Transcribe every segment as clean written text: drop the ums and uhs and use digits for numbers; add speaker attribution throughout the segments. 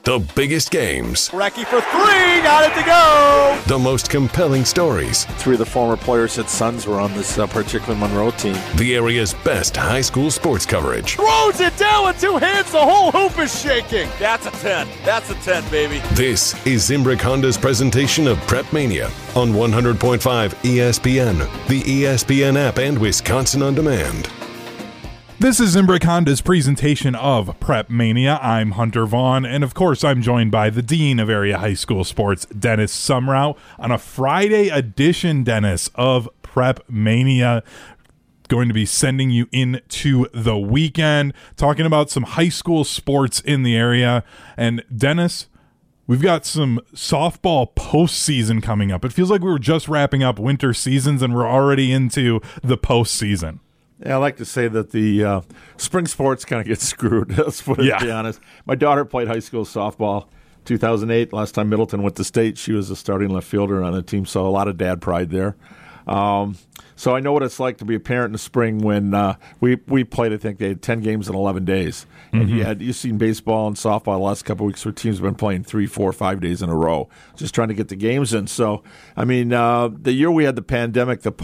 Speaker 1: The biggest games.
Speaker 2: Recchi for three, got it to go!
Speaker 1: The most compelling stories.
Speaker 3: Three of the former players' sons were on this particular Monroe team.
Speaker 1: The area's best high school sports coverage.
Speaker 2: Throws it down with two hands, the whole hoop is shaking!
Speaker 4: That's a 10. That's a 10, baby.
Speaker 1: This is Zimbrick Honda's presentation of Prep Mania on 100.5 ESPN, the ESPN app, and Wisconsin On Demand.
Speaker 5: This is Zimbrick Honda's presentation of Prep Mania. I'm Hunter Vaughn, and of course I'm joined by the Dean of Area High School Sports, Dennis Sumrau, on a Friday edition, Dennis, of Prep Mania. Going to be sending you into the weekend, talking about some high school sports in the area. And Dennis, we've got some softball postseason coming up. It feels like we were just wrapping up winter seasons and we're already into the postseason.
Speaker 3: Yeah, I like to say that the spring sports kind of get screwed. Let's put it, to be honest. My daughter played high school softball 2008. Last time Middleton went to state, she was a starting left fielder on the team, so a lot of dad pride there. So I know what it's like to be a parent in the spring when we played, I think they had 10 games in 11 days. Mm-hmm. And you've seen baseball and softball the last couple of weeks where teams have been playing 3, 4, 5 days in a row, just trying to get the games in. So, I mean, the year we had the pandemic, the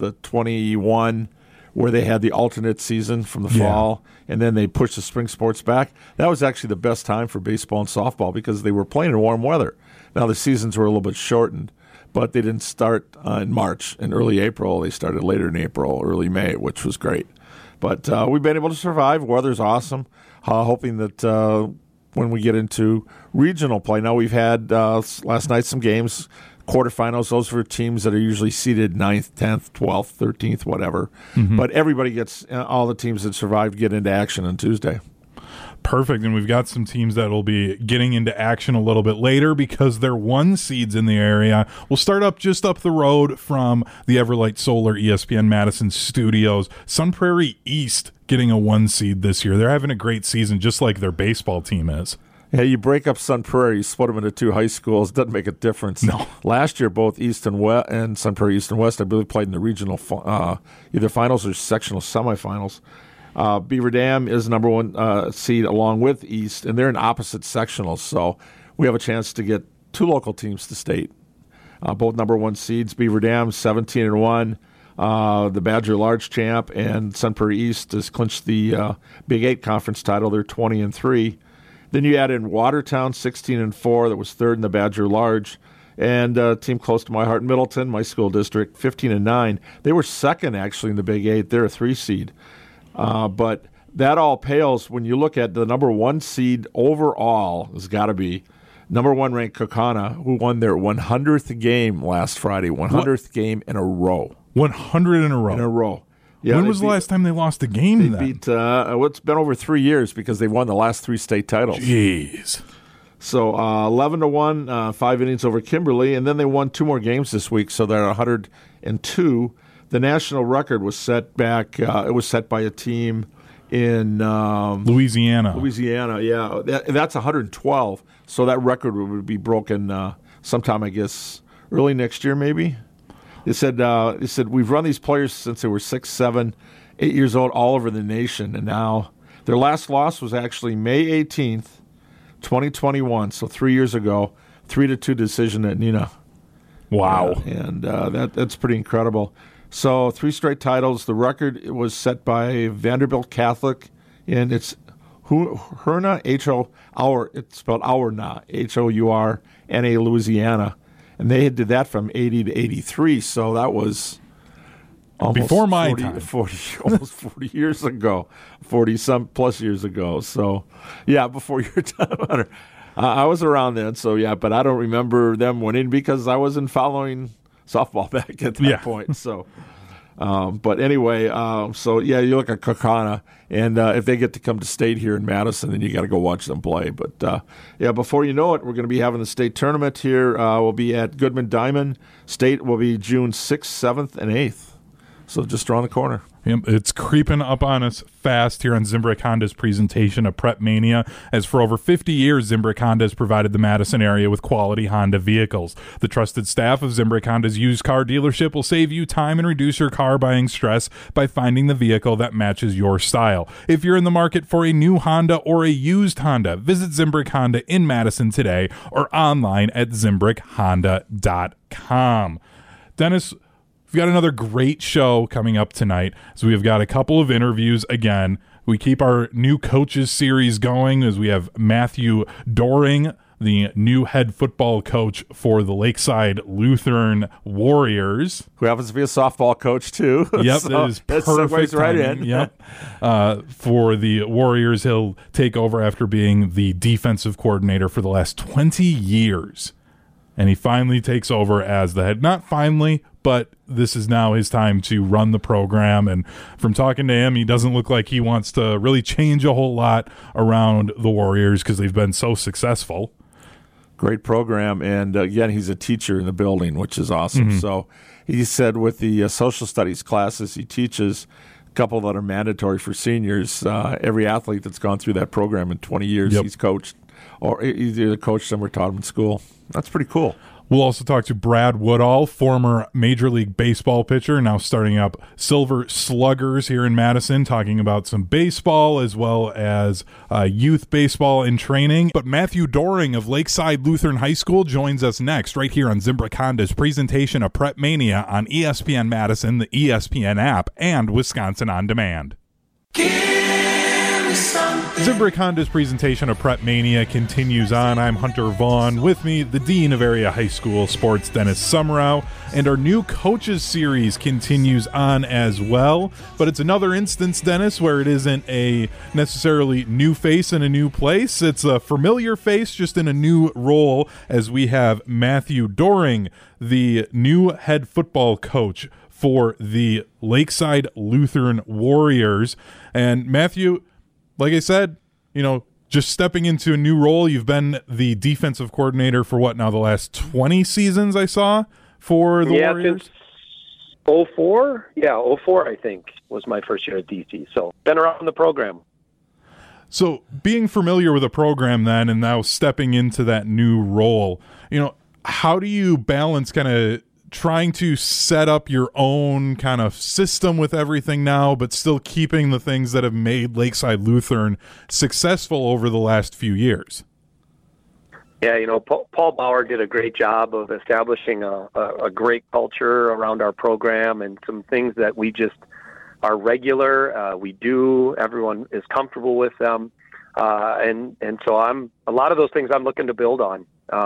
Speaker 3: 21, where they had the alternate season from the fall, and then they pushed the spring sports back. That was actually the best time for baseball and softball because they were playing in warm weather. Now the seasons were a little bit shortened, but they didn't start in March and early April. They started later in April, early May, which was great. But we've been able to survive. Weather's awesome. Hoping that when we get into regional play, now we've had last night some games, quarterfinals. Those are teams that are usually seeded 9th, 10th, 12th, 13th, whatever. Mm-hmm. But everybody gets, all the teams that survived get into action on Tuesday.
Speaker 5: Perfect. And we've got some teams that will be getting into action a little bit later because they're 1 seeds in the area. We'll start up just up the road from the Everlight Solar ESPN Madison studios. Sun Prairie East getting a 1 seed this year. They're having a great season just like their baseball team is.
Speaker 3: Yeah, you break up Sun Prairie, you split them into 2 high schools. Doesn't make a difference.
Speaker 5: No.
Speaker 3: Last year, both East and West and Sun Prairie East and West, I believe, played in the regional either finals or sectional semifinals. Beaver Dam is number 1 seed along with East, and they're in opposite sectionals. So we have a chance to get 2 local teams to state. Both number 1 seeds. Beaver Dam 17-1. The Badger Large champ, and Sun Prairie East has clinched the Big 8 conference title. They're 20-3. Then you add in Watertown, 16-4, that was 3rd in the Badger Large, and a team close to my heart, Middleton, my school district, 15-9. They were 2nd, actually, in the Big 8. They're a 3 seed. But that all pales when you look at the number 1 seed overall has got to be number 1 ranked Kaukauna, who won their 100th game last Friday, 100th game in a row.
Speaker 5: 100 in a row?
Speaker 3: In a row. Yeah,
Speaker 5: when was the last time they lost a game then?
Speaker 3: They beat, it's been over 3 years because they won the last 3 state titles.
Speaker 5: Jeez.
Speaker 3: So 11-1, 5 innings over Kimberly, and then they won 2 more games this week, so they're 102. The national record was set back, it was set by a team in
Speaker 5: Louisiana.
Speaker 3: Louisiana, yeah. That's 112, so that record would be broken sometime, I guess, early next year maybe. They said we've run these players since they were 6, 7, 8 years old all over the nation, and now their last loss was actually May 18th, 2021, so 3 years ago, 3-2 decision at Neenah.
Speaker 5: Wow.
Speaker 3: And that's pretty incredible. So 3 straight titles. The record was set by Vanderbilt Catholic, and it's Hourna, it's spelled Hourna, Hourna, Louisiana. And they did that from 80 to 83, so that was almost
Speaker 5: before my time.
Speaker 3: Almost 40 years ago, 40-some plus years ago. So, yeah, before your time. I was around then, so yeah, but I don't remember them winning because I wasn't following softball back at that point. So, but anyway, so yeah, you look at Kaukauna, and if they get to come to state here in Madison, then you got to go watch them play. But yeah, before you know it, we're going to be having the state tournament here. We'll be at Goodman Diamond. State will be June 6th, 7th, and 8th. So just around the corner.
Speaker 5: Yep, it's creeping up on us fast here on Zimbrick Honda's presentation of Prep Mania. As for over 50 years, Zimbrick Honda has provided the Madison area with quality Honda vehicles. The trusted staff of Zimbrick Honda's used car dealership will save you time and reduce your car buying stress by finding the vehicle that matches your style. If you're in the market for a new Honda or a used Honda, visit Zimbrick Honda in Madison today or online at ZimbrickHonda.com. Dennis, we've got another great show coming up tonight. So we've got a couple of interviews again. We keep our new coaches series going as we have Matthew Doring, the new head football coach for the Lakeside Lutheran Warriors.
Speaker 3: Who happens to be a softball coach, too.
Speaker 5: Yep, so that is perfect
Speaker 3: right
Speaker 5: timing.
Speaker 3: in.
Speaker 5: Yep. For the Warriors, he'll take over after being the defensive coordinator for the last 20 years. And he finally takes over as the head. Not finally, but this is now his time to run the program. And from talking to him, he doesn't look like he wants to really change a whole lot around the Warriors because they've been so successful.
Speaker 3: Great program. And, again, he's a teacher in the building, which is awesome.
Speaker 5: Mm-hmm.
Speaker 3: So he said with the social studies classes he teaches, a couple that are mandatory for seniors, every athlete that's gone through that program in 20 years he's coached, or either coached them or taught them in school. That's pretty cool.
Speaker 5: We'll also talk to Brad Woodall, former Major League Baseball pitcher, now starting up Silver Sluggers here in Madison, talking about some baseball as well as youth baseball in training. But Matthew Doring of Lakeside Lutheran High School joins us next right here on Zimbrick Honda's presentation of Prep Mania on ESPN Madison, the ESPN app, and Wisconsin On Demand. Zimbrick Honda's presentation of Prep Mania continues on. I'm Hunter Vaughn. With me, the Dean of Area High School Sports, Dennis Summerau. And our new coaches series continues on as well. But it's another instance, Dennis, where it isn't a necessarily new face in a new place. It's a familiar face, just in a new role, as we have Matthew Doring, the new head football coach for the Lakeside Lutheran Warriors. And Matthew, like I said, just stepping into a new role. You've been the defensive coordinator for what now, the last 20 seasons I saw for the Warriors?
Speaker 6: Since 04? Yeah, 04 I think was my first year at DC. So been around the program.
Speaker 5: So being familiar with the program then and now stepping into that new role, how do you balance kind of trying to set up your own kind of system with everything now, but still keeping the things that have made Lakeside Lutheran successful over the last few years?
Speaker 6: Yeah, Paul Bauer did a great job of establishing a great culture around our program and some things that we just are regular. We do. Everyone is comfortable with them. And so a lot of those things I'm looking to build on.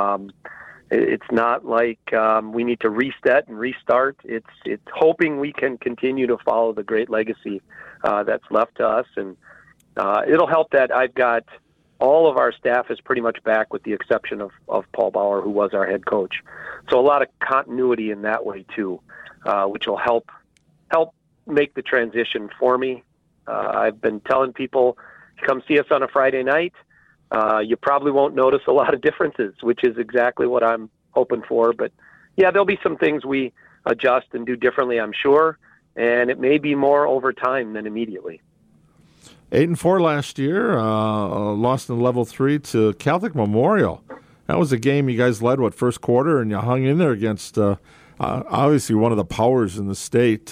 Speaker 6: It's not like we need to reset and restart. It's hoping we can continue to follow the great legacy that's left to us. And it'll help that I've got all of our staff is pretty much back with the exception of Paul Bauer, who was our head coach. So a lot of continuity in that way too, which will help make the transition for me. I've been telling people, come see us on a Friday night. You probably won't notice a lot of differences, which is exactly what I'm hoping for. But, yeah, there'll be some things we adjust and do differently, I'm sure, and it may be more over time than immediately.
Speaker 3: 8-4 last year, lost in level 3 to Catholic Memorial. That was a game you guys led, first quarter, and you hung in there against obviously one of the powers in the state.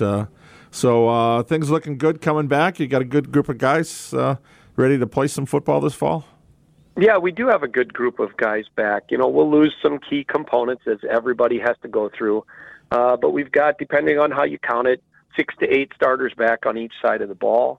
Speaker 3: So things looking good coming back. You got a good group of guys ready to play some football this fall?
Speaker 6: Yeah, we do have a good group of guys back. We'll lose some key components as everybody has to go through. But we've got, depending on how you count it, 6 to 8 starters back on each side of the ball.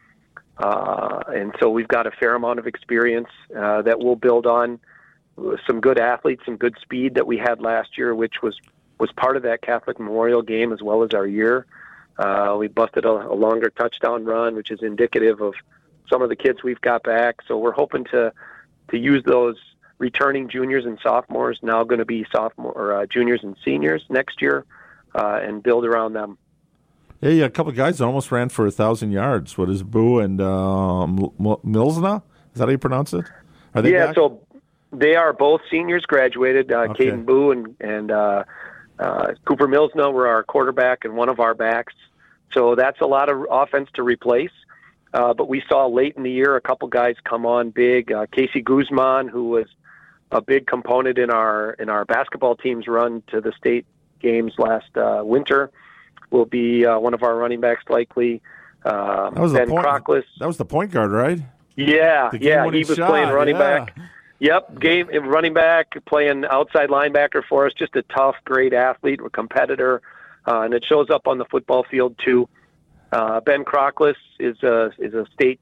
Speaker 6: And so we've got a fair amount of experience that we'll build on. Some good athletes, some good speed that we had last year, which was part of that Catholic Memorial game as well as our year. We busted a longer touchdown run, which is indicative of some of the kids we've got back. So we're hoping to use those returning juniors and sophomores, now going to be juniors and seniors next year, and build around them.
Speaker 3: Yeah, a couple of guys that almost ran for 1,000 yards. What is Boo and Milsna? Is that how you pronounce it? Are they back?
Speaker 6: So they are both seniors, graduated.
Speaker 3: Okay.
Speaker 6: Caden Boo and Cooper Milsna were our quarterback and one of our backs. So that's a lot of offense to replace. But we saw late in the year a couple guys come on big. Casey Guzman, who was a big component in our basketball team's run to the state games last winter, will be one of our running backs likely. Ben Crockless.
Speaker 3: That was the point guard, right?
Speaker 6: Yeah, he was playing running back. Yep, running back, playing outside linebacker for us. Just a tough, great athlete, a competitor, and it shows up on the football field too. Ben Crockless is a state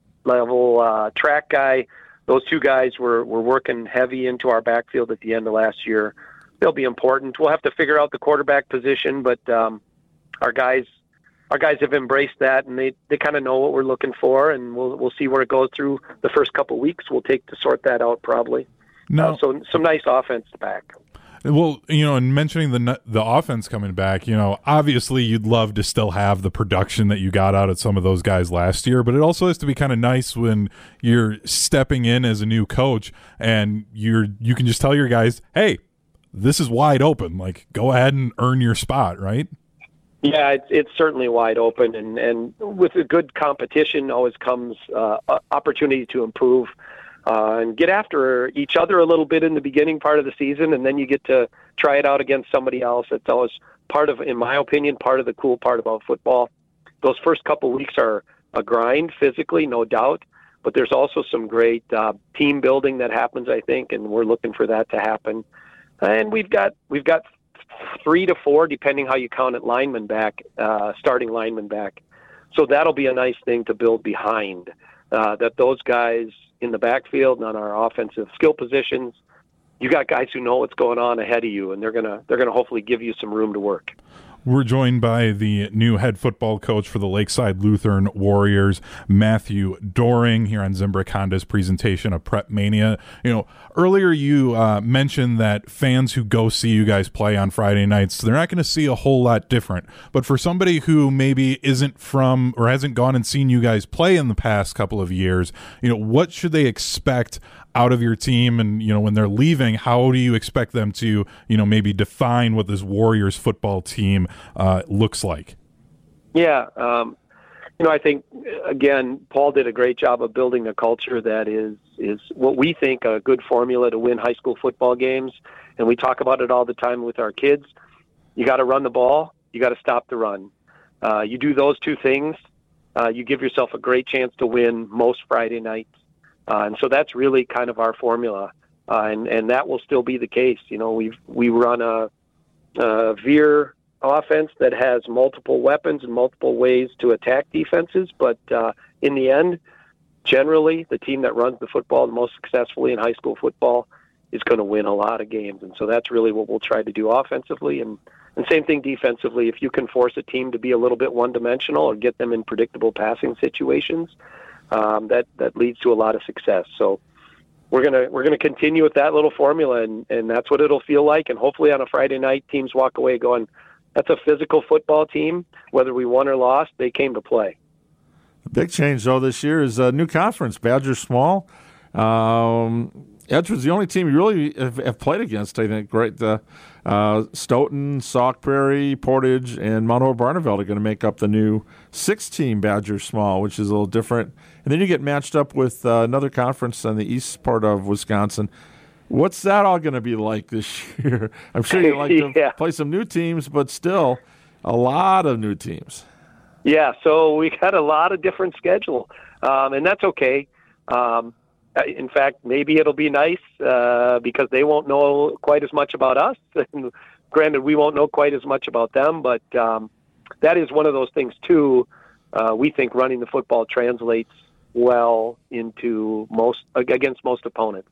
Speaker 6: level track guy. Those two guys were working heavy into our backfield at the end of last year. They'll be important. We'll have to figure out the quarterback position, but our guys have embraced that, and they kind of know what we're looking for, and we'll see where it goes through the first couple of weeks. We'll take to sort that out probably. No, so some nice offense back.
Speaker 5: Well, and mentioning the offense coming back, obviously you'd love to still have the production that you got out of some of those guys last year, but it also has to be kind of nice when you're stepping in as a new coach and you can just tell your guys, hey, this is wide open. Like, go ahead and earn your spot, right?
Speaker 6: Yeah, it's certainly wide open, and with a good competition always comes opportunity to improve and get after each other a little bit in the beginning part of the season, and then you get to try it out against somebody else. It's always part of, in my opinion, part of the cool part about football. Those first couple weeks are a grind physically, no doubt, but there's also some great team building that happens, I think, and we're looking for that to happen. And we've got 3 to 4, depending how you count it, linemen back, starting linemen back. So that'll be a nice thing to build behind, that those guys in the backfield and on our offensive skill positions, you got guys who know what's going on ahead of you, and they're gonna hopefully give you some room to work.
Speaker 5: We're joined by the new head football coach for the Lakeside Lutheran Warriors, Matthew Doring, here on Zimbrick Honda's presentation of Prep Mania. Earlier you mentioned that fans who go see you guys play on Friday nights, they're not going to see a whole lot different. But for somebody who maybe isn't from or hasn't gone and seen you guys play in the past couple of years, what should they expect out of your team? And, when they're leaving, how do you expect them to, maybe define what this Warriors football team looks like?
Speaker 6: Yeah. I think, again, Paul did a great job of building a culture that is what we think a good formula to win high school football games. And we talk about it all the time with our kids. You got to run the ball. You got to stop the run. You do those two things, you give yourself a great chance to win most Friday nights. And so that's really kind of our formula, and that will still be the case. We run a veer offense that has multiple weapons and multiple ways to attack defenses, but in the end, generally, the team that runs the football the most successfully in high school football is going to win a lot of games, and so that's really what we'll try to do offensively, and same thing defensively. If you can force a team to be a little bit one-dimensional or get them in predictable passing situations, that leads to a lot of success. So we're gonna continue with that little formula, and that's what it'll feel like. And hopefully on a Friday night, teams walk away going, "That's a physical football team. Whether we won or lost, they came to play."
Speaker 3: The big change though this year is a new conference. Badger Small. Edgewood's the only team you really have played against, I think, right? Stoughton, Sauk Prairie, Portage, and Mount Hope-Barneveld are going to make up the new 6-team Badger Small, which is a little different. And then you get matched up with another conference on the east part of Wisconsin. What's that all going to be like this year? I'm sure you like to play some new teams, but still a lot of new teams.
Speaker 6: Yeah, so we got a lot of different schedule, and that's okay. In fact, maybe it'll be nice because they won't know quite as much about us. Granted, we won't know quite as much about them, but that is one of those things, too. We think running the football translates well into against most opponents.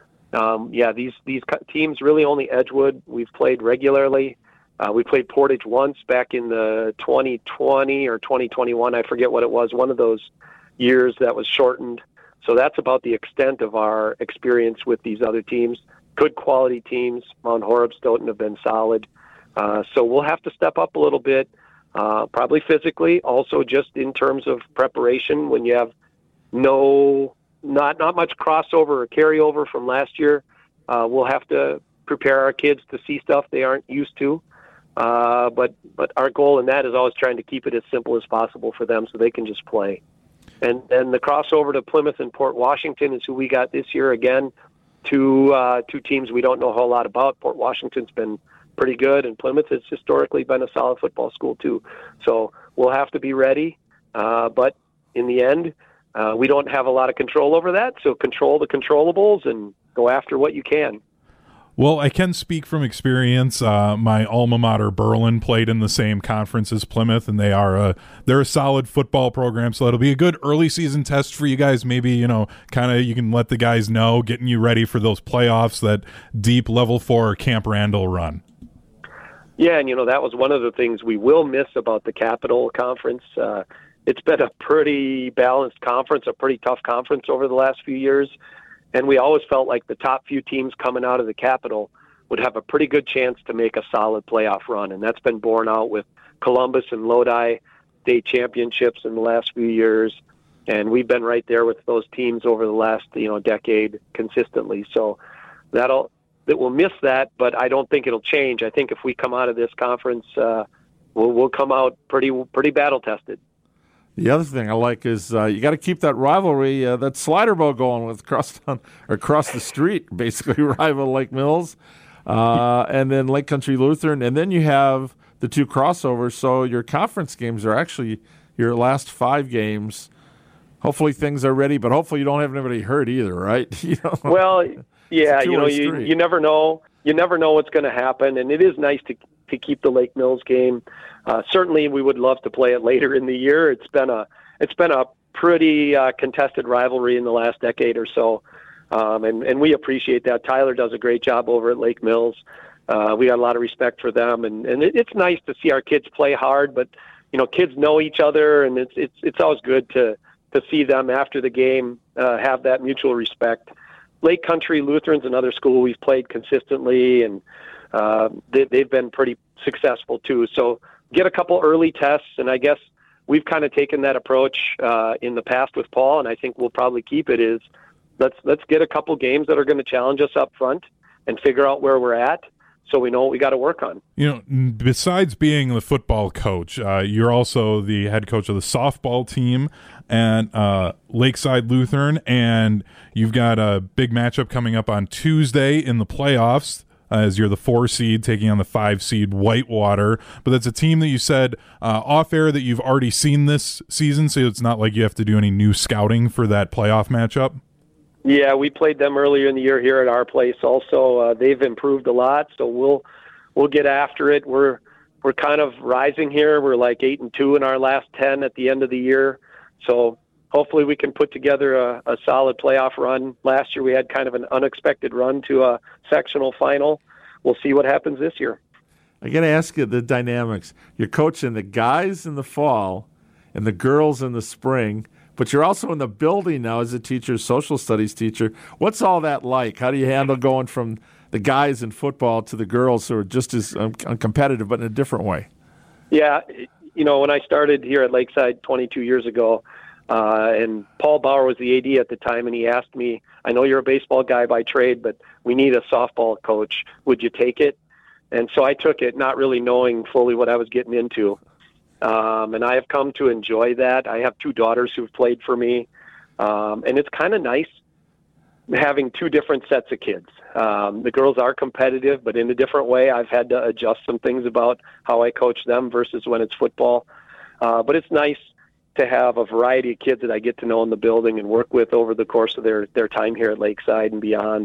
Speaker 6: These teams really only Edgewood. We've played regularly. We played Portage once back in the 2020 or 2021. I forget what it was, one of those years that was shortened. So that's about the extent of our experience with these other teams. Good quality teams. Mount Horeb, Stoughton have been solid. So we'll have to step up a little bit, probably physically, also just in terms of preparation when you have not much crossover or carryover from last year. We'll have to prepare our kids to see stuff they aren't used to. But our goal in that is always trying to keep it as simple as possible for them so they can just play. And the crossover to Plymouth and Port Washington is who we got this year. Again, two teams we don't know a whole lot about. Port Washington's been pretty good, and Plymouth has historically been a solid football school too. So we'll have to be ready. But in the end, we don't have a lot of control over that. So control the controllables and go after what you can.
Speaker 5: Well, I can speak from experience. My alma mater, Berlin, played in the same conference as Plymouth, and they're a solid football program. So it'll be a good early season test for you guys. Maybe, kind of you can let the guys know, getting you ready for those playoffs, that deep level 4 Camp Randall run.
Speaker 6: Yeah, and that was one of the things we will miss about the Capital Conference. It's been a pretty balanced conference, a pretty tough conference over the last few years. And we always felt like the top few teams coming out of the Capital would have a pretty good chance to make a solid playoff run. And that's been borne out with Columbus and Lodi state championships in the last few years. And we've been right there with those teams over the last, decade consistently. So we'll miss that, but I don't think it'll change. I think if we come out of this conference, we'll come out pretty battle tested.
Speaker 3: The other thing I like is you got to keep that rivalry, that slider bowl going with across the street, basically rival Lake Mills, and then Lake Country Lutheran, and then you have the 2 crossovers. So your conference games are actually your last 5 games. Hopefully things are ready, but hopefully you don't have anybody hurt either, right?
Speaker 6: Well, yeah, you never know. You never know what's going to happen, and it is nice to keep the Lake Mills game. Certainly, we would love to play it later in the year. It's been a pretty contested rivalry in the last decade or so, and we appreciate that. Tyler does a great job over at Lake Mills. We got a lot of respect for them, and it's nice to see our kids play hard. But kids know each other, and it's always good to see them after the game have that mutual respect. Lake Country Lutheran's another school we've played consistently, and they've been pretty successful too. So get a couple early tests, and I guess we've kind of taken that approach in the past with Paul, and I think we'll probably keep it is let's get a couple games that are going to challenge us up front and figure out where we're at so we know what we got to work on.
Speaker 5: Besides being the football coach, you're also the head coach of the softball team and Lakeside Lutheran, and you've got a big matchup coming up on Tuesday in the playoffs as you're the 4 seed taking on the 5 seed Whitewater. But that's a team that you said off air that you've already seen this season, so it's not like you have to do any new scouting for that playoff matchup.
Speaker 6: Yeah, we played them earlier in the year here at our place. Also, they've improved a lot, so we'll get after it. We're kind of rising here. We're like 8-2 in our last 10 at the end of the year. So hopefully we can put together a solid playoff run. Last year we had kind of an unexpected run to a sectional final. We'll see what happens this year.
Speaker 3: I got to ask you the dynamics. You're coaching the guys in the fall and the girls in the spring, but you're also in the building now as a teacher, social studies teacher. What's all that like? How do you handle going from the guys in football to the girls who are just as competitive but in a different way?
Speaker 6: Yeah, when I started here at Lakeside 22 years ago, and Paul Bauer was the AD at the time, and he asked me, I know you're a baseball guy by trade, but we need a softball coach. Would you take it? And so I took it, not really knowing fully what I was getting into. And I have come to enjoy that. I have 2 daughters who've played for me. And it's kind of nice having 2 different sets of kids. The girls are competitive, but in a different way. I've had to adjust some things about how I coach them versus when it's football. But it's nice to have a variety of kids that I get to know in the building and work with over the course of their time here at Lakeside and beyond.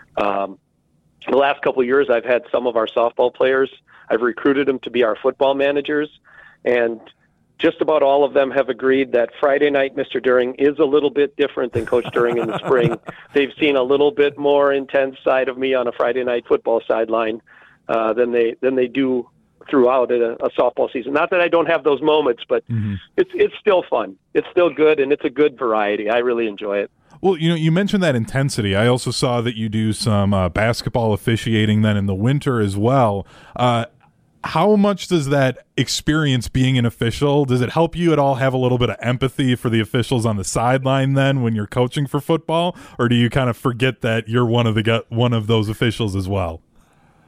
Speaker 6: The last couple of years, I've had some of our softball players. I've recruited them to be our football managers, and just about all of them have agreed that Friday night Mr. During is a little bit different than Coach During in the spring. They've seen a little bit more intense side of me on a Friday night football sideline than they do throughout a softball season. Not that I don't have those moments, but it's still fun. It's still good, and it's a good variety. I really enjoy it.
Speaker 5: Well, you mentioned that intensity. I also saw that you do some basketball officiating then in the winter as well. How much does that experience being an official, does it help you at all have a little bit of empathy for the officials on the sideline then when you're coaching for football, or do you kind of forget that you're one of those officials as well?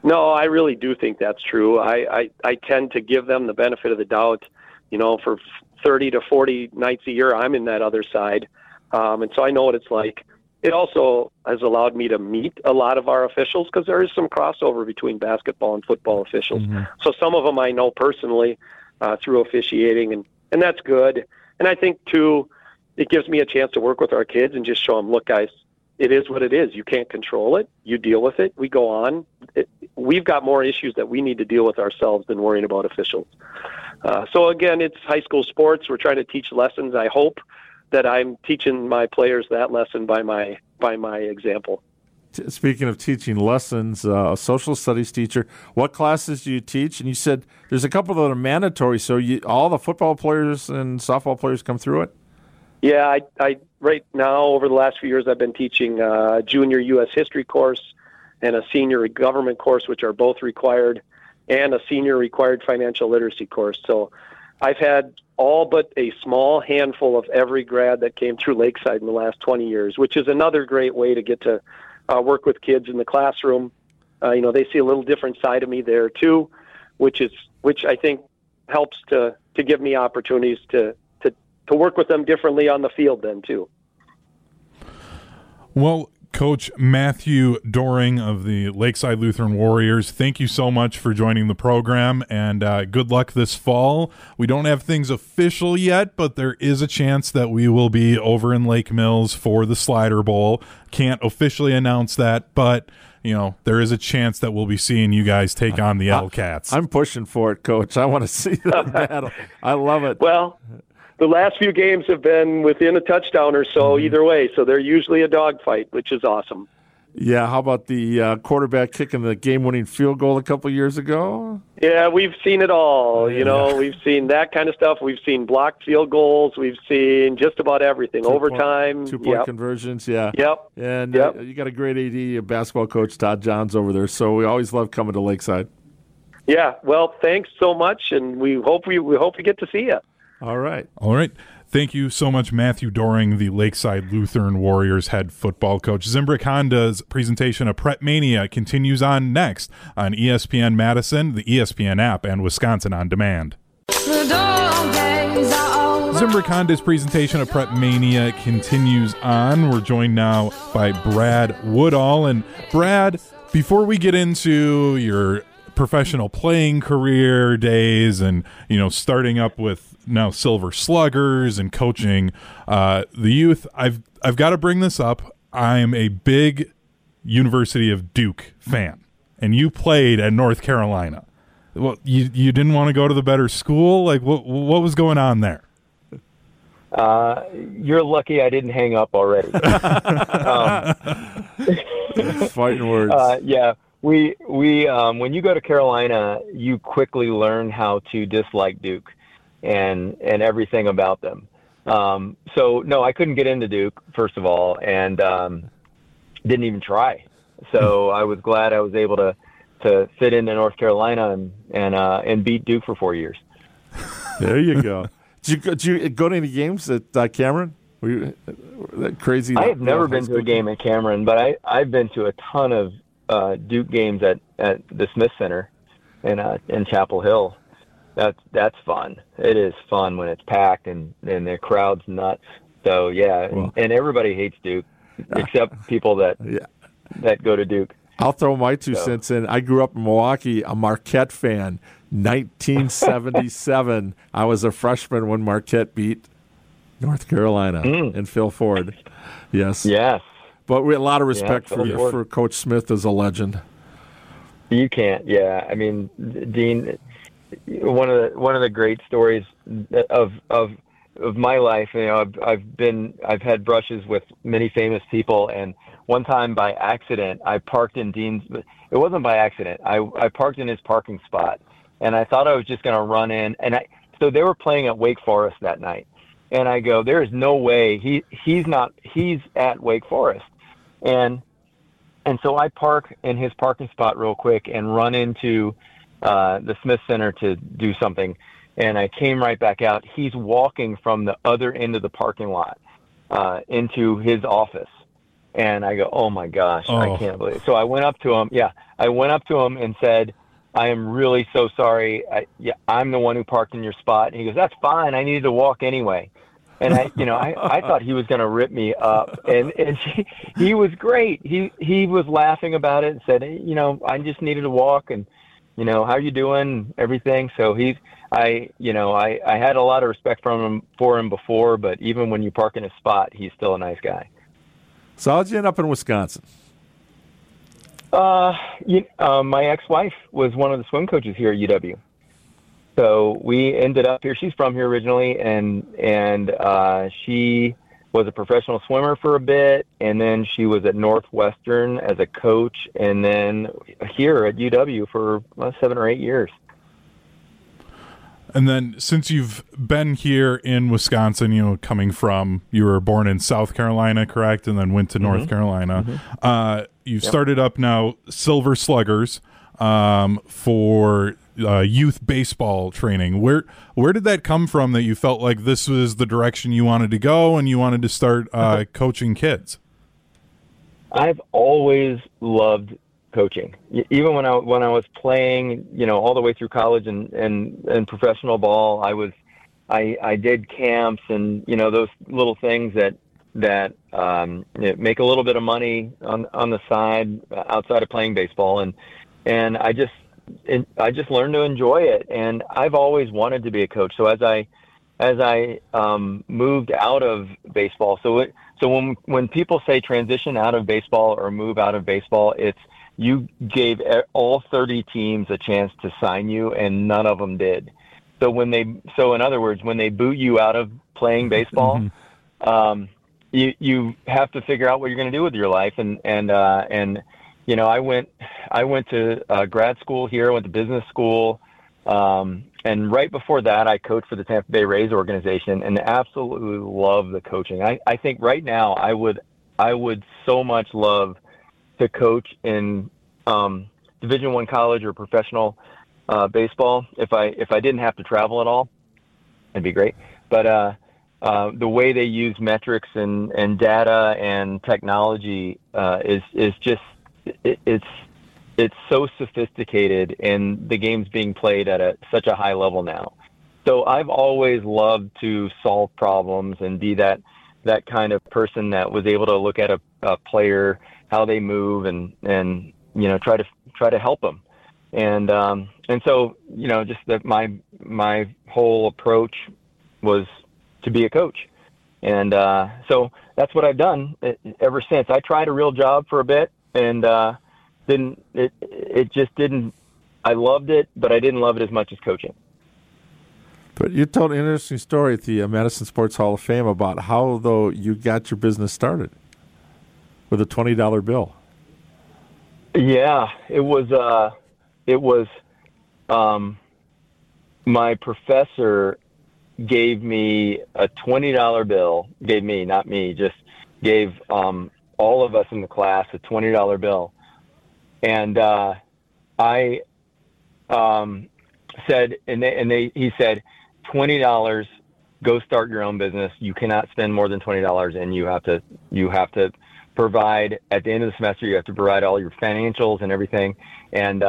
Speaker 6: No, I really do think that's true. I tend to give them the benefit of the doubt. For 30 to 40 nights a year, I'm in that other side. And so I know what it's like. It also has allowed me to meet a lot of our officials because there is some crossover between basketball and football officials. Mm-hmm. So some of them I know personally through officiating, and that's good. And I think, too, it gives me a chance to work with our kids and just show them, look, guys, it is what it is. You can't control it. You deal with it. We go on. We've got more issues that we need to deal with ourselves than worrying about officials. So, again, it's high school sports. We're trying to teach lessons. I hope that I'm teaching my players that lesson by my example.
Speaker 3: Speaking of teaching lessons, a social studies teacher, what classes do you teach? And you said there's a couple that are mandatory, so all the football players and softball players come through it?
Speaker 6: Yeah, I right now, over the last few years, I've been teaching a junior U.S. history course and a senior government course, which are both required, and a senior required financial literacy course. So I've had all but a small handful of every grad that came through Lakeside in the last 20 years, which is another great way to get to work with kids in the classroom. They see a little different side of me there too, which I think helps to give me opportunities to work with them differently on the field then too.
Speaker 5: Well, Coach Matthew Doring of the Lakeside Lutheran Warriors, thank you so much for joining the program, and good luck this fall. We don't have things official yet, but there is a chance that we will be over in Lake Mills for the Slider Bowl. Can't officially announce that, but there is a chance that we'll be seeing you guys take on the L-Cats.
Speaker 3: I'm pushing for it, Coach. I want to see that battle. I love it.
Speaker 6: Well, the last few games have been within a touchdown or so either way, so they're usually a dogfight, which is awesome.
Speaker 3: Yeah, how about the quarterback kicking the game-winning field goal a couple years ago?
Speaker 6: Yeah, we've seen it all. We've seen that kind of stuff. We've seen blocked field goals. We've seen just about everything. Overtime.
Speaker 3: Two-point conversions, yeah.
Speaker 6: Yep.
Speaker 3: And you got a great AD, a basketball coach, Todd Johns, over there, so we always love coming to Lakeside.
Speaker 6: Yeah, well, thanks so much, and we hope we get to see you.
Speaker 3: All right.
Speaker 5: Thank you so much, Matthew Doring, the Lakeside Lutheran Warriors head football coach. Zimbrick Honda's presentation of Prep Mania continues on next on ESPN Madison, the ESPN app, and Wisconsin On Demand. Zimbrick Honda's presentation of Prep Mania continues on. We're joined now by Brad Woodall. And Brad, before we get into your professional playing career days and starting up with now Silver Sluggers and coaching the youth, I've got to bring this up. I'm a big University of Duke fan, and you played at North Carolina. Well, you didn't want to go to the better school? Like, what was going on there?
Speaker 7: You're lucky I didn't hang up already.
Speaker 3: Fighting words.
Speaker 7: Yeah. We when you go to Carolina, you quickly learn how to dislike Duke and everything about them. So no, I couldn't get into Duke, first of all, and didn't even try. So I was glad I was able to fit into North Carolina and beat Duke for 4 years.
Speaker 3: There you go. Did you go to any games at Cameron? Were you that crazy?
Speaker 7: I have never been to a game at Cameron, but I've been to a ton of Duke games at the Smith Center in Chapel Hill. That's fun. It is fun when it's packed and the crowd's nuts. So yeah, and everybody hates Duke except people that go to Duke.
Speaker 3: I'll throw my 2 cents in. I grew up in Milwaukee, a Marquette fan. 1977. I was a freshman when Marquette beat North Carolina and Phil Ford. Yes.
Speaker 7: Yes.
Speaker 3: But we had a lot of respect for Coach Smith as a legend.
Speaker 7: You can't. Yeah. I mean, Dean, one of the great stories of my life, I've had brushes with many famous people, and one time by accident I parked in Dean's. It wasn't by accident. I parked in his parking spot, and I thought I was just going to run in, so they were playing at Wake Forest that night. And I go, there is no way he's at Wake Forest. And so I park in his parking spot real quick and run into the Smith Center to do something. And I came right back out. He's walking from the other end of the parking lot into his office. And I go, oh my gosh, I can't believe it. So I went up to him. Yeah, I went up to him and said, I am really so sorry. I'm the one who parked in your spot. And he goes, that's fine. I needed to walk anyway. And I thought he was going to rip me up. And he was great. He was laughing about it and said, I just needed to walk, and how you doing? Everything. So I had a lot of respect for him before, but even when you park in his spot, he's still a nice guy.
Speaker 3: So how'd you end up in Wisconsin?
Speaker 7: My ex-wife was one of the swim coaches here at UW. So we ended up here. She's from here originally, and she was a professional swimmer for a bit, and then she was at Northwestern as a coach, and then here at UW for 7 or 8 years.
Speaker 5: And then since you've been here in Wisconsin, you were born in South Carolina, correct? And then went to North Carolina. You've started up now Silver Sluggers for youth baseball training. Where did that come from that you felt like this was the direction you wanted to go and you wanted to start coaching kids?
Speaker 7: I've always loved coaching. Even when I was playing, all the way through college and professional ball, I did camps and those little things that make a little bit of money on the side outside of playing baseball, and I just learned to enjoy it. And I've always wanted to be a coach. So as I moved out of baseball, so when people say transition out of baseball or move out of baseball, it's you gave all 30 teams a chance to sign you, and none of them did. So in other words, when they boot you out of playing baseball, you have to figure out what you're going to do with your life. And I went to grad school here, I went to business school, and right before that, I coached for the Tampa Bay Rays organization, and absolutely love the coaching. I think right now I would so much love to coach in Division I college or professional baseball. If I didn't have to travel at all, it'd be great. But the way they use metrics and data and technology is just it's so sophisticated, and the game's being played at such a high level now. So I've always loved to solve problems and be that kind of person that was able to look at a player, how they move, and try to help them. And so just that my whole approach was to be a coach. And so that's what I've done ever since. I tried a real job for a bit, and it just didn't. I loved it, but I didn't love it as much as coaching.
Speaker 3: But you told an interesting story at the Madison Sports Hall of Fame about how, though, you got your business started with a $20 bill.
Speaker 7: Yeah, it was my professor gave me a $20 bill. Gave me, not me, just gave all of us in the class a $20 bill. And I said, he said, $20, go start your own business. You cannot spend more than $20, and you have to provide, at the end of the semester, you have to provide all your financials and everything. And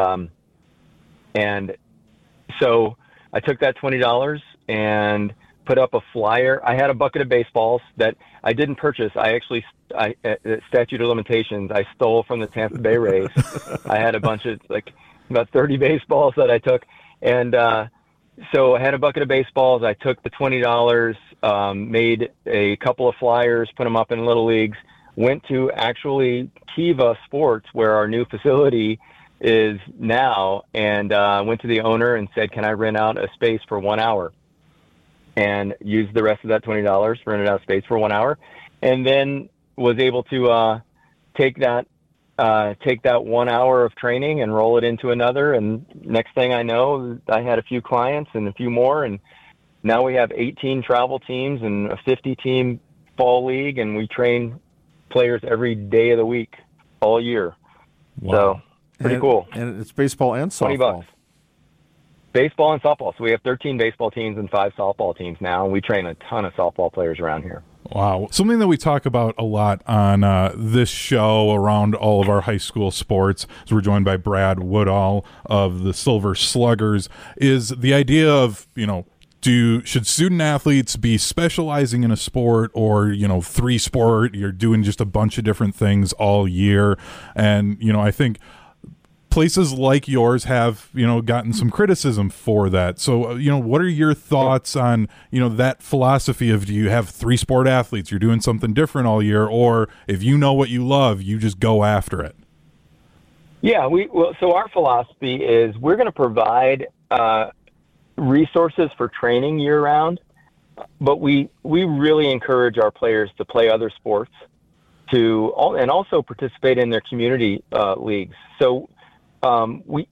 Speaker 7: so I took that $20 and put up a flyer. I had a bucket of baseballs that I didn't purchase. Statute of limitations, I stole from the Tampa Bay Rays. I had a bunch of, about 30 baseballs that I took. And so I had a bucket of baseballs. I took the $20, made a couple of flyers, put them up in little leagues, went to actually Kiva Sports, where our new facility is now, and went to the owner and said, can I rent out a space for 1 hour? And used the rest of that $20, rented out space for 1 hour, and then was able to take that 1 hour of training and roll it into another. And next thing I know, I had a few clients and a few more, and now we have 18 travel teams and a 50-team fall league, and we train players every day of the week, all year.
Speaker 3: Wow.
Speaker 7: So pretty cool.
Speaker 3: And it's baseball and softball.
Speaker 7: $20. Baseball and softball. So we have 13 baseball teams and 5 softball teams now, and we train a ton of softball players around here.
Speaker 5: Wow. Something that we talk about a lot on this show around all of our high school sports, as we're joined by Brad Woodall of the Silver Sluggers, is the idea of, should student athletes be specializing in a sport or, three sport, you're doing just a bunch of different things all year. And, I think places like yours have, gotten some criticism for that. So, what are your thoughts on, that philosophy of, do you have three sport athletes, you're doing something different all year, or if you know what you love, you just go after it?
Speaker 7: Yeah, so our philosophy is we're going to provide resources for training year round, but we really encourage our players to play other sports and also participate in their community leagues. So we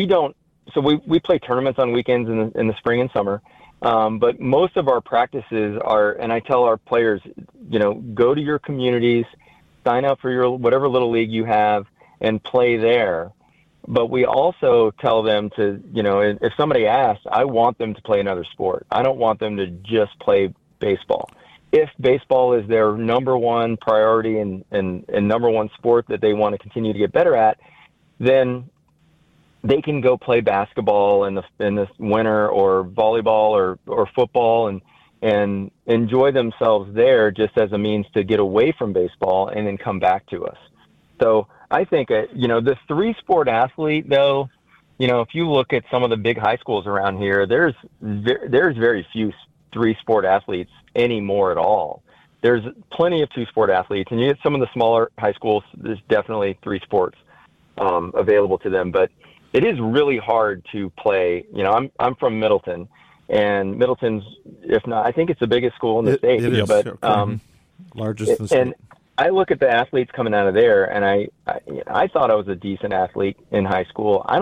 Speaker 7: play tournaments on weekends in the spring and summer, but most of our practices are, and I tell our players, go to your communities, sign up for your whatever little league you have, and play there. But we also tell them to, if somebody asks, I want them to play another sport. I don't want them to just play baseball. If baseball is their number one priority and number one sport that they want to continue to get better at, then they can go play basketball in this winter, or volleyball or football, and enjoy themselves there, just as a means to get away from baseball and then come back to us. So I think, the three-sport athlete, though, if you look at some of the big high schools around here, there's very few three-sport athletes anymore at all. There's plenty of two-sport athletes, and you get some of the smaller high schools, there's definitely three sports available to them. But it is really hard to play. I'm from Middleton, and Middleton's, if not, I think it's the biggest school in the state.
Speaker 3: It is,
Speaker 7: but
Speaker 3: largest in the state.
Speaker 7: And I look at the athletes coming out of there, and I thought I was a decent athlete in high school. I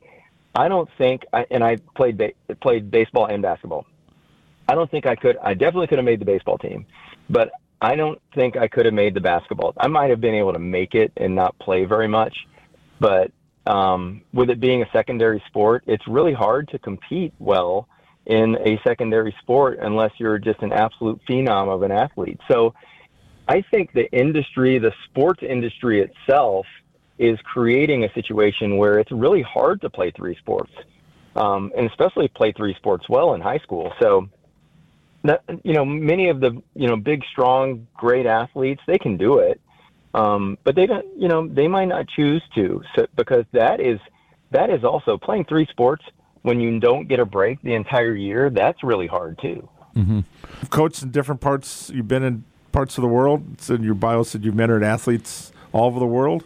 Speaker 7: played baseball and basketball. I don't think I could. I definitely could have made the baseball team, but I don't think I could have made the basketball. I might have been able to make it and not play very much, but with it being a secondary sport, it's really hard to compete well in a secondary sport unless you're just an absolute phenom of an athlete. So I think the sports industry itself is creating a situation where it's really hard to play three sports, and especially play three sports well in high school. So, many of the, big, strong, great athletes, they can do it. But they don't, they might not choose to, because that is also playing three sports when you don't get a break the entire year. That's really hard too.
Speaker 3: Mm-hmm. You've coached in different parts. You've been in parts of the world. It's in your bio said you've mentored athletes all over the world.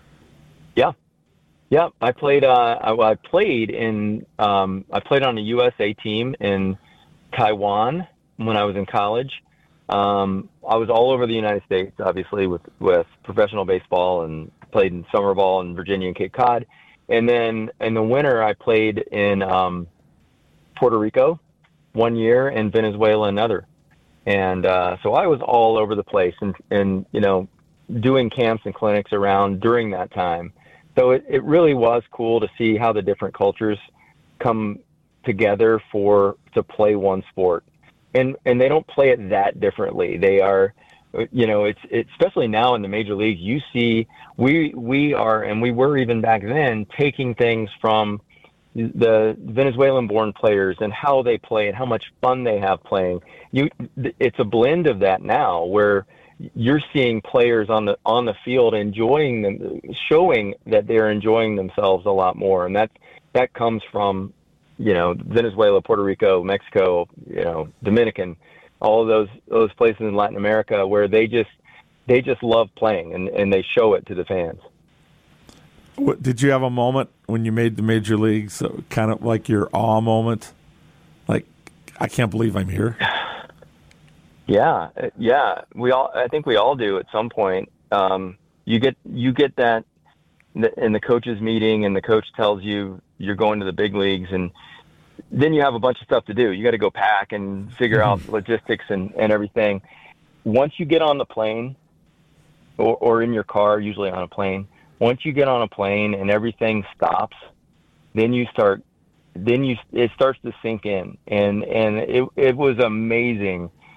Speaker 3: Yeah. I played. I played on a USA team in Taiwan when I was in college. I was all over the United States, obviously, with professional baseball, and played in summer ball in Virginia and Cape Cod. And then in the winter, I played in Puerto Rico 1 year and Venezuela another. And so I was all over the place and doing camps and clinics around during that time. So it really was cool to see how the different cultures come together to play one sport. And they don't play it that differently. They are, it's especially now in the major leagues, you see we are, and we were even back then, taking things from the Venezuelan-born players and how they play and how much fun they have playing. It's a blend of that now, where you're seeing players on the field enjoying them, showing that they're enjoying themselves a lot more, and that comes from Venezuela, Puerto Rico, Mexico, Dominican, all of those places in Latin America where they just love playing and they show it to the fans. Did you have a moment when you made the major leagues, kind of like your awe moment? Like, I can't believe I'm here.
Speaker 7: Yeah. I think we all do at some point. You get that in the coaches meeting, and the coach tells you you're going to the big leagues, and then you have a bunch of stuff to do. You got to go pack and figure out logistics and everything. Once you get on the plane or in your car, usually on a plane, once you get on a plane and everything stops, then it starts to sink in. And it was amazing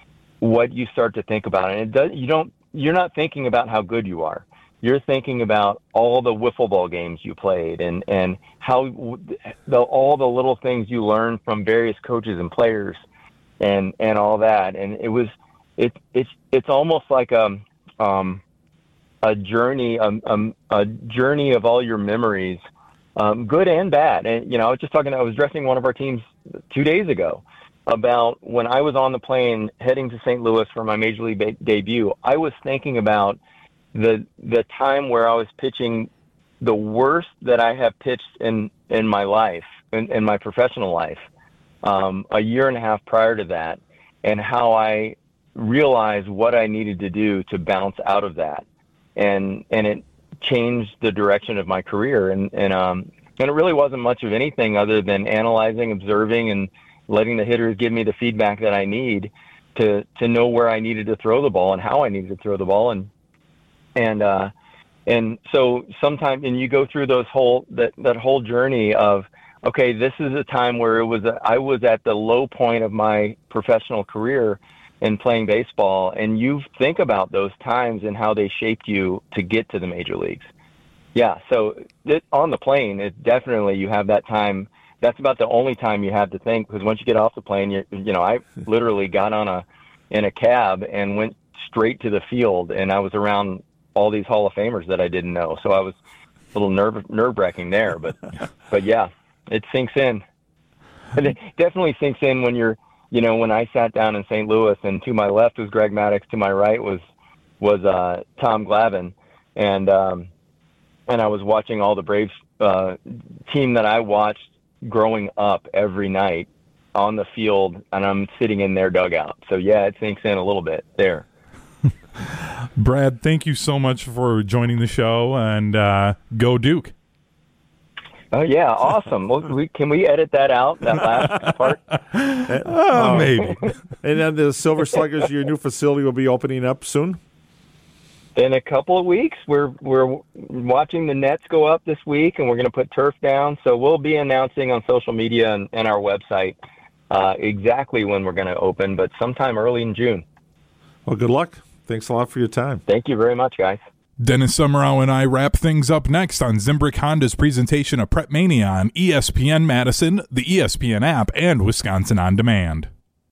Speaker 7: what you start to think about. And you're not thinking about how good you are. You're thinking about all the wiffle ball games you played and how all the little things you learned from various coaches and players and all that. And it's almost like a journey, a journey of all your memories, good and bad. And, I was dressing one of our teams 2 days ago about when I was on the plane heading to St. Louis for my Major League debut. I was thinking about the time where I was pitching the worst that I have pitched in my life, in my professional life, a year and a half prior to that, and how I realized what I needed to do to bounce out of that. And it changed the direction of my career. And it really wasn't much of anything other than analyzing, observing, and letting the hitters give me the feedback that I need to know where I needed to throw the ball and how I needed to throw the ball. And so sometimes, and you go through that whole journey of, okay, this is a time where I was at the low point of my professional career in playing baseball, and you think about those times and how they shaped you to get to the major leagues. Yeah, so on the plane, it definitely, you have that time. That's about the only time you have to think, because once you get off the plane, I literally got in a cab and went straight to the field, and I was around all these Hall of Famers that I didn't know. So I was a little nerve-wracking there, but yeah, it sinks in. And it definitely sinks in when you're, when I sat down in St. Louis, and to my left was Greg Maddux, to my right was Tom Glavine, and I was watching all the Braves team that I watched growing up every night on the field, and I'm sitting in their dugout. So yeah, it sinks in a little bit there.
Speaker 5: Brad, thank you so much for joining the show, and go Duke.
Speaker 7: Oh, yeah, awesome. Can we edit that out, that last part?
Speaker 5: Maybe.
Speaker 3: And then the Silver Sluggers, your new facility will be opening up soon?
Speaker 7: In a couple of weeks. We're watching the nets go up this week, and we're going to put turf down. So we'll be announcing on social media and our website exactly when we're going to open, but sometime early in June.
Speaker 3: Well, good luck. Thanks a lot for your time.
Speaker 7: Thank you very much, guys.
Speaker 5: Dennis Summerall and I wrap things up next on Zimbrick Honda's presentation of Prep Mania on ESPN Madison, the ESPN app, and Wisconsin On Demand.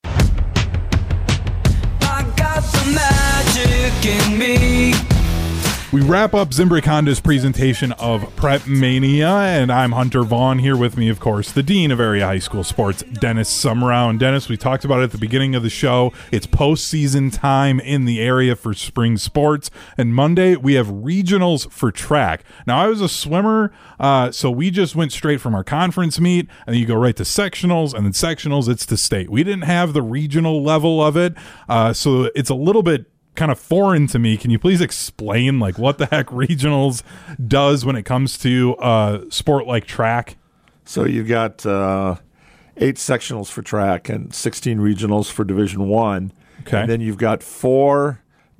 Speaker 8: I got the magic in me.
Speaker 5: We wrap up Zimbrick Honda's presentation of Prep Mania, and I'm Hunter Vaughn. Here with me, of course, the Dean of Area High School Sports, Dennis Summerall. And Dennis, we talked about it at the beginning of the show. It's postseason time in the area for spring sports, and Monday we have regionals for track. Now, I was a swimmer, so we just went straight from our conference meet, and then you go right to sectionals, and then sectionals, it's to state. We didn't have the regional level of it, so it's a little bit kind of foreign to me. Can you please explain what the heck regionals does when it comes to sport like track?
Speaker 3: So you've got 8 sectionals for track and 16 regionals for Division I.
Speaker 5: Okay.
Speaker 3: And then you've got 4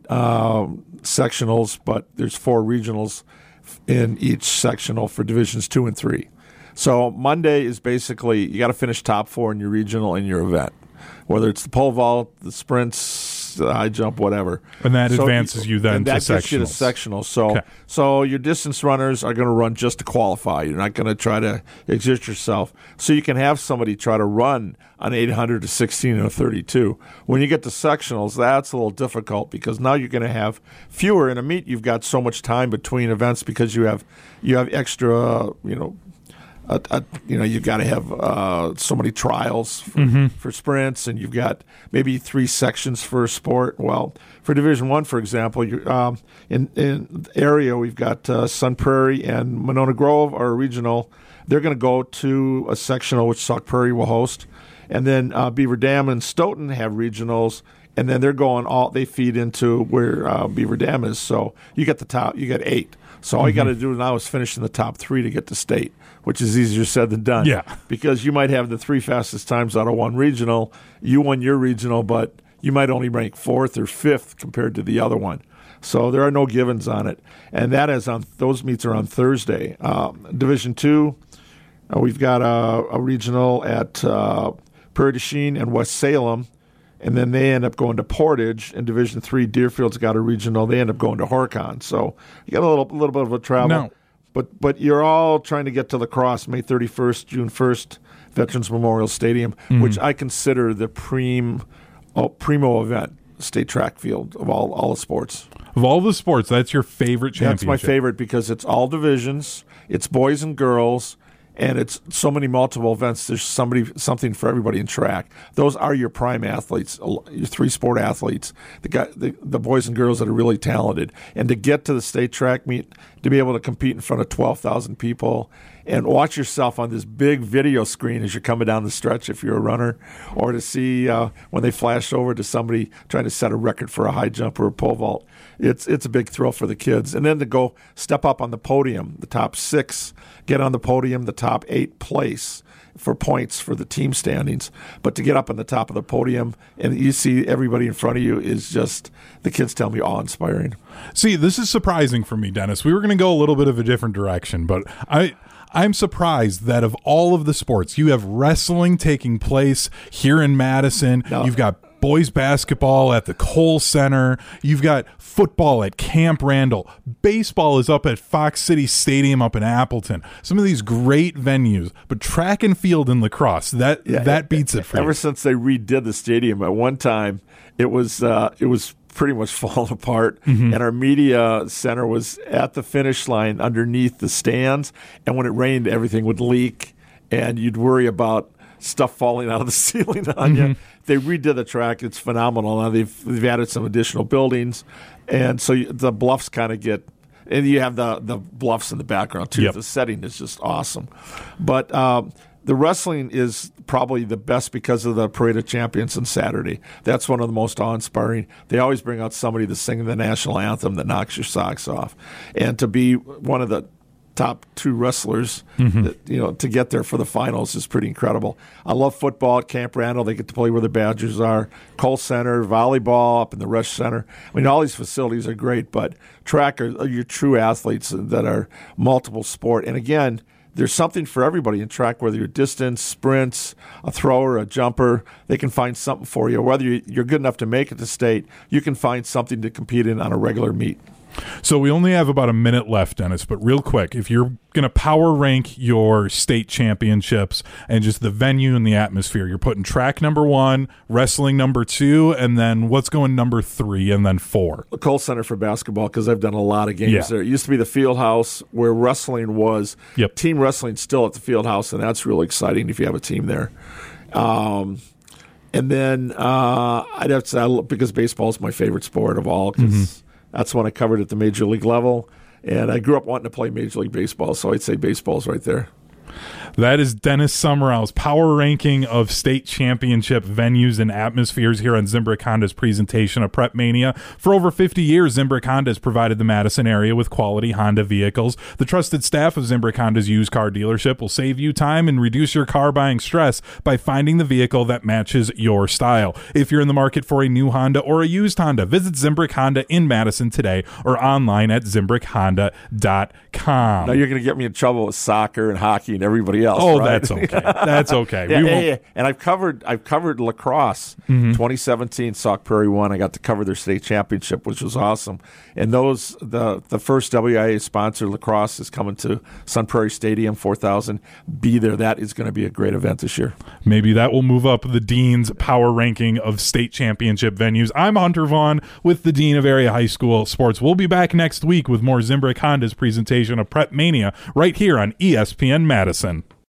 Speaker 3: sectionals, but there's 4 regionals in each sectional for Divisions 2 and 3. So Monday is basically you got to finish top 4 in your regional and your event, whether it's the pole vault, the sprints, the high jump, whatever.
Speaker 5: And that advances you then to sectionals.
Speaker 3: That gets you to sectionals. So your distance runners are going to run just to qualify. You're not going to try to exert yourself. So you can have somebody try to run an 800 to 16 and a 32. When you get to sectionals, that's a little difficult because now you're going to have fewer. In a meet, you've got so much time between events because you have extra, you've got to have so many trials for sprints, and you've got maybe 3 sections for a sport. Well, for Division I, for example, in the area, we've got Sun Prairie and Monona Grove are regional. They're going to go to a sectional, which Sauk Prairie will host. And then Beaver Dam and Stoughton have regionals, and then they feed into where Beaver Dam is. So you get the top, you get 8. So all you got to do now is finish in the top 3 to get to state, which is easier said than done.
Speaker 5: Yeah.
Speaker 3: Because you might have the 3 fastest times out of one regional. You won your regional, but you might only rank 4th or 5th compared to the other one. So there are no givens on it. And those meets are on Thursday. Division 2, we've got a regional at Prairie du Chien and West Salem. and then they end up going to Portage. In Division III, Deerfield's got a regional. They end up going to Horicon. So you got a little bit of a travel.
Speaker 5: No.
Speaker 3: But you're all trying to get to lacrosse, May 31st, June 1st, Veterans Memorial Stadium, which I consider the primo event, state track field of all the sports.
Speaker 5: Of all the sports, that's your favorite championship?
Speaker 3: That's my favorite because it's all divisions, it's boys and girls, and it's so many multiple events. There's something for everybody in track. Those are your prime athletes, your three-sport athletes, the boys and girls that are really talented. And to get to the state track meet, to be able to compete in front of 12,000 people and watch yourself on this big video screen as you're coming down the stretch if you're a runner, or to see when they flash over to somebody trying to set a record for a high jump or a pole vault. It's a big thrill for the kids. And then to go step up on the podium, the top 6 get on the podium, the top 8 place for points for the team standings. But to get up on the top of the podium and you see everybody in front of you is just, the kids tell me, awe-inspiring.
Speaker 5: See, this is surprising for me, Dennis. We were going to go a little bit of a different direction, but I'm surprised that of all of the sports, you have wrestling taking place here in Madison.
Speaker 3: No.
Speaker 5: You've got boys basketball at the Cole Center. You've got football at Camp Randall. Baseball is up at Fox City Stadium up in Appleton. Some of these great venues, but track and field and lacrosse, that beats it for you.
Speaker 3: Ever since they redid the stadium, at one time it was pretty much falling apart, and our media center was at the finish line underneath the stands, and when it rained, everything would leak, and you'd worry about stuff falling out of the ceiling on you. They redid the track. It's phenomenal. Now they've added some additional buildings, and so the bluffs kind of get, and you have the bluffs in the background too.
Speaker 5: Yep.
Speaker 3: The setting is just awesome. But the wrestling is probably the best because of the Parade of Champions on Saturday. That's one of the most awe-inspiring. They always bring out somebody to sing the national anthem that knocks your socks off. And to be one of the top 2 wrestlers, to get there for the finals is pretty incredible. I love football at Camp Randall. They get to play where the Badgers are. Cole Center, volleyball up in the Rush Center. I mean, all these facilities are great, but track are your true athletes that are multiple sport. And again, there's something for everybody in track, whether you're distance, sprints, a thrower, a jumper. They can find something for you. Whether you're good enough to make it to state, you can find something to compete in on a regular meet.
Speaker 5: So we only have about a minute left, Dennis, but real quick, if you're going to power rank your state championships and just the venue and the atmosphere, you're putting track number 1, wrestling number 2, and then what's going number 3 and then 4?
Speaker 3: The Cole Center for basketball, because I've done a lot of games there. It used to be the field house where wrestling was.
Speaker 5: Yep.
Speaker 3: Team wrestling still at the field house, and that's really exciting if you have a team there. And then I'd have to say, because baseball is my favorite sport of all, because that's one I covered at the Major League level. And I grew up wanting to play Major League Baseball, so I'd say baseball's right there.
Speaker 5: That is Dennis Summerall's power ranking of state championship venues and atmospheres here on Zimbrick Honda's presentation of Prep Mania. For over 50 years, Zimbrick Honda has provided the Madison area with quality Honda vehicles. The trusted staff of Zimbrick Honda's used car dealership will save you time and reduce your car buying stress by finding the vehicle that matches your style. If you're in the market for a new Honda or a used Honda, visit Zimbrick Honda in Madison today or online at ZimbrickHonda.com.
Speaker 3: Now you're going to get me in trouble with soccer and hockey and everybody else.
Speaker 5: Oh,
Speaker 3: right?
Speaker 5: That's okay. That's okay.
Speaker 3: Yeah. And I've covered lacrosse. 2017, Sauk Prairie won. I got to cover their state championship, which was awesome. And the first WIA sponsored lacrosse is coming to Sun Prairie Stadium, 4,000. Be there. That is going to be a great event this year.
Speaker 5: Maybe that will move up the Dean's power ranking of state championship venues. I'm Hunter Vaughn with the Dean of Area High School Sports. We'll be back next week with more Zimbrick Honda's presentation of Prep Mania right here on ESPN Madison.